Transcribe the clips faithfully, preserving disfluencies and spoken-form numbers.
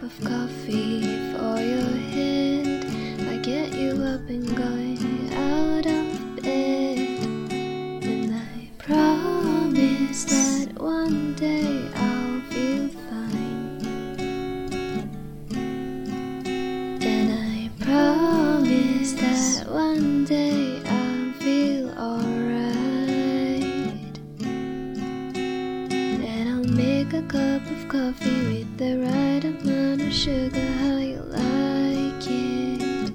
of coffee for your hand. I get you up and going out of bed, and I promise that one day I'll feel fine. And I promise that one day I'll feel alright. And I'll make a cup of coffee with the right amount of sugar, how you like it.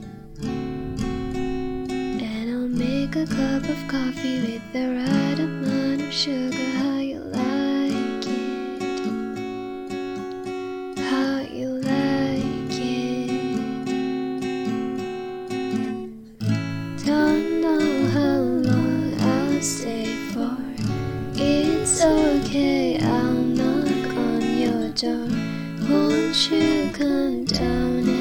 And I'll make a cup of coffee with the right amount of sugar, how you like it. How you like it. Don't know how long I'll stay for. It's okay, I'll knock on your door. Won't you come down